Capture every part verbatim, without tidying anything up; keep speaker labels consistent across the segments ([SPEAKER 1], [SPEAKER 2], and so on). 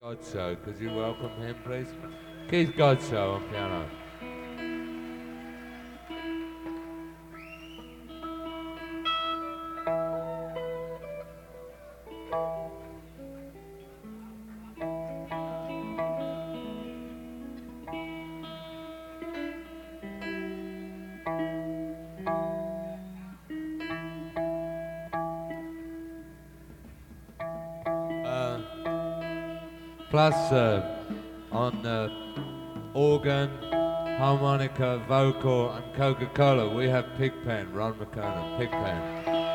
[SPEAKER 1] Godso, could you welcome him, please? Keith Godso on piano. Uh, plus uh, on uh, organ, harmonica, vocal, and Coca-Cola, we have Pigpen, Ron McKernan, Pigpen.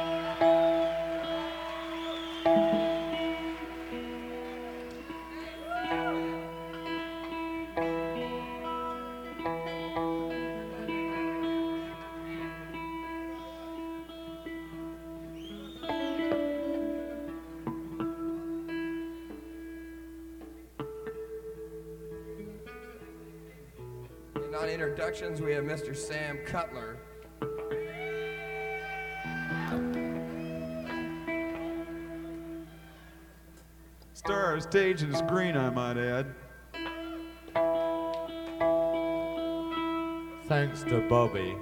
[SPEAKER 2] On introductions, we have Mister Sam Cutler.
[SPEAKER 3] Star, stage, and screen, I might add.
[SPEAKER 1] Thanks to Bobby.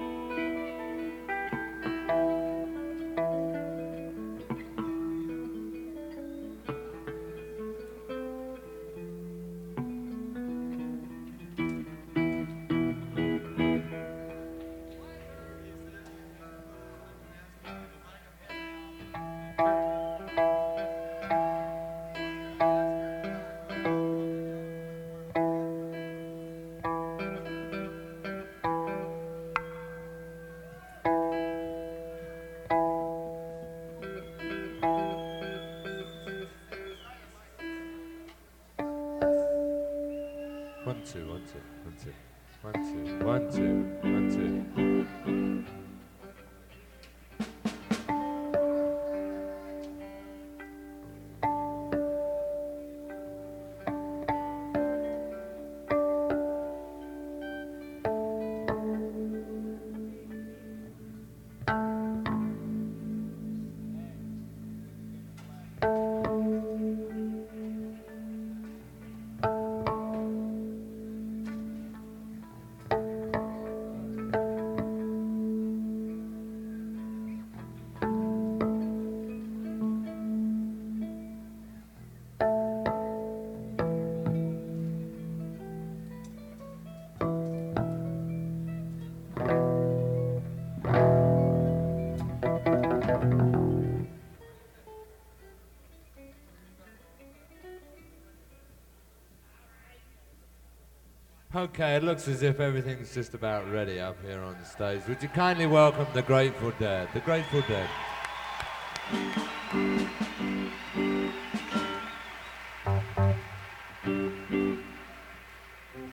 [SPEAKER 1] One, two, one, two, one, two, one, two, one, two, one, two. Okay, it looks as if everything's just about ready up here on the stage. Would you kindly welcome the Grateful Dead? The Grateful Dead.